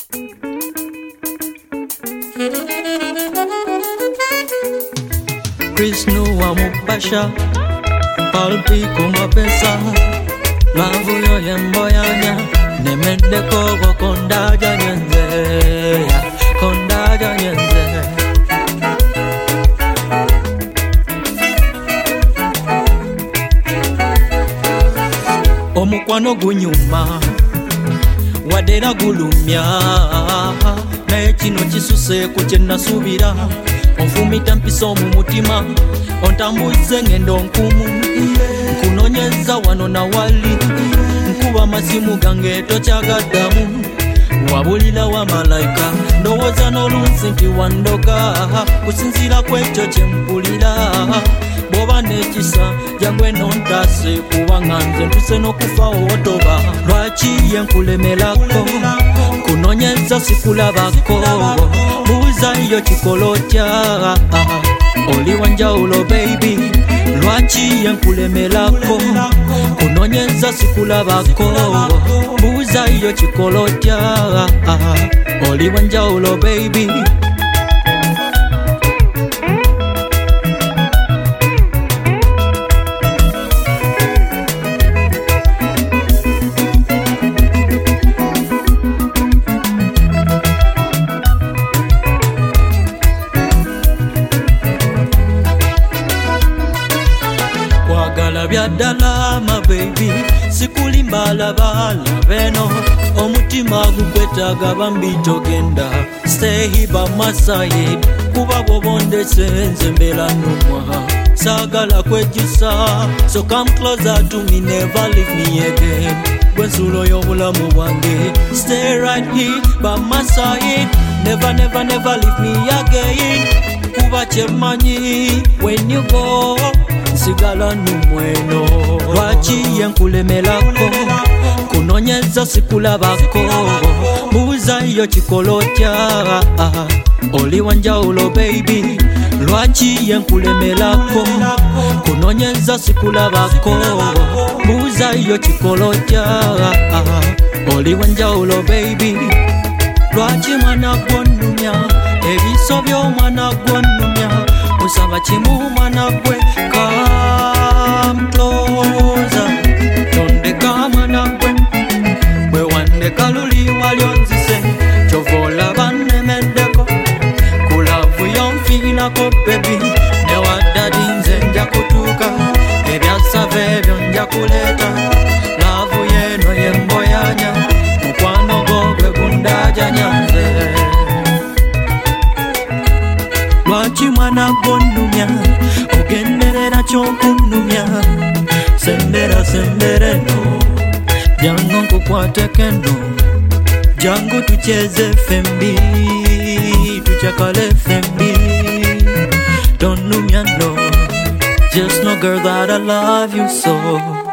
Chris Noah mupasha palpi kumapesa lavu yo yemboyanya nemende kogo kondaja nyenze kondaja nyenze omukwano gunyuma wadera gulumya naye kino kisuse ku kye nasubira onfumita mpisa mu mutima ontambuze ngendo nkumu nkunonyeza wano na wali nkuba masimu gange tokyagaddamu wabulira wa malayika ndowooza n'olunsi nti wandoga kusinziira kwekyo kye mpulira bw'oba n'ekisa jangwe nontase kubanga nze ntuse n'okufa owotoba lwaki ye nkulemerako kunonyeza sikulabako buuza yo kikolotya oli wanjawulo baby lwaki ye nkulemerako kunonyeza sikulabako buuza yo kikolotya oli wanjawulo baby byaddala my baby sikulimbala bala beno omutima gukwetaaga bambi togenda stay by my side kuba bw'obondese nze mbeera nnumwa saagala kwejjusa so come closer to me never leave me again gwe nsulo y'obulamu bwange stay right here by my side never never never leave me again kuba kyemmanyi when you go sigala numweno lwaki ye nkulemerako kunonyeza sikulabako buuza yo kikolotya oli wanjawulo baby lwaki ye nkulemerako kunonyeza sikulabako buuza yo kikolotya oli wanjawulo baby lwaki mwana gwonnumya ebiso by'omwana gwonnumya usaba kimu mwana gwe come closer tondeka mwana gwe bwe wandeka luli walyonzise kyovola bannemeddeko kulavu yonfiinako bebi newaddadi nze nja kutuuka ebyasava ebyo nja kuleeta laavu yeeno yemboyanya mukwano gwo gwe gundajanya nze lwaki mwana gwonnumya ogenderera ky'okunnumya sendera sendereno jangu nkukwateko eno jangu tukyeze fembi tukyakale fembi don't numya no just no girl that I love you so